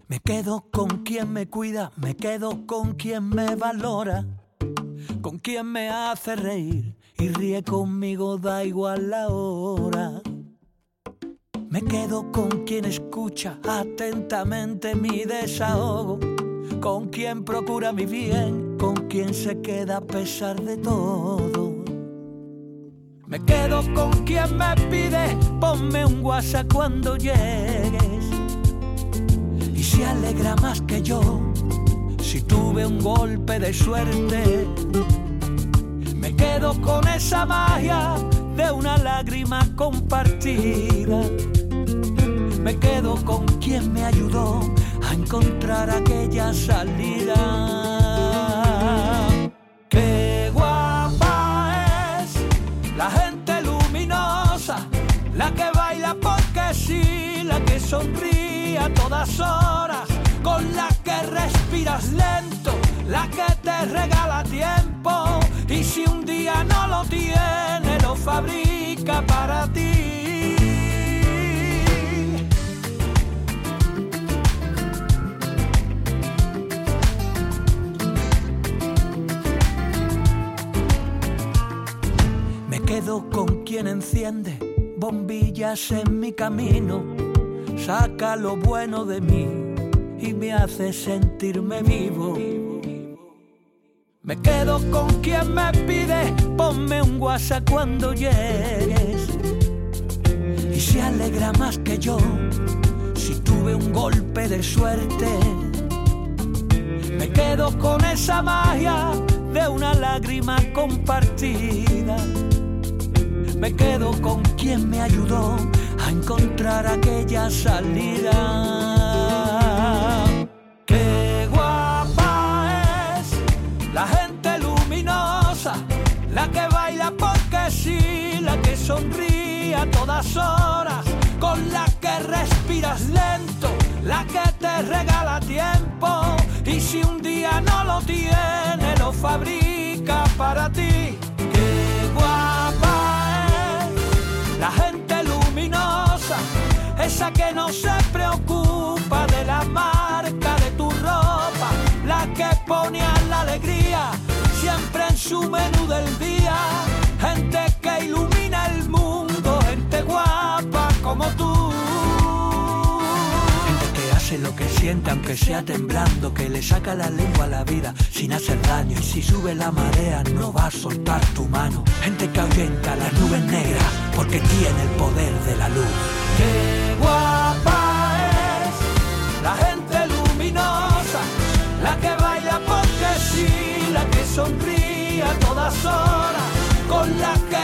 Me quedo con quien me cuida, me quedo con quien me valora, con quien me hace reír y ríe conmigo, da igual la hora. Me quedo con quien escucha atentamente mi desahogo, con quien procura mi bien, con quien se queda a pesar de todo. Me quedo con quien me pide, ponme un WhatsApp cuando llegues, y se alegra más que yo si tuve un golpe de suerte. Me quedo con esa magia de una lágrima compartida. Me quedo con quien me ayudó a encontrar aquella salida. Qué guapa es la gente luminosa, la que baila porque sí, la que sonríe a todas horas, con la que respiras lento, la que te regala tiempo, y si un día no lo tiene, lo fabrica para ti. Me quedo con quien enciende bombillas en mi camino, saca lo bueno de mí y me hace sentirme vivo. Me quedo con quien me pide, ponme un WhatsApp cuando llegues, y se alegra más que yo si tuve un golpe de suerte. Me quedo con esa magia de una lágrima compartida. Me quedo con quien me ayudó a encontrar aquella salida. Qué guapa es la gente luminosa, la que baila porque sí, la que sonríe a todas horas, con la que respiras lento, la que te regala tiempo, y si un día no lo tiene, lo fabrica para ti. Qué guapa es la gente luminosa, esa que no se preocupa de la marca de tu ropa, la que pone a la alegría siempre en su menú del día. Gente que ilumina el mundo, gente guapa como tú. Gente que hace lo que siente aunque sea temblando, que le saca la lengua a la vida sin hacer daño, y si sube la marea no va a soltar tu mano. Gente que ahuyenta las nubes negras porque tiene el poder de la luz. Qué guapa es la gente luminosa, la que baila porque sí, la que sonríe a todas horas, con la que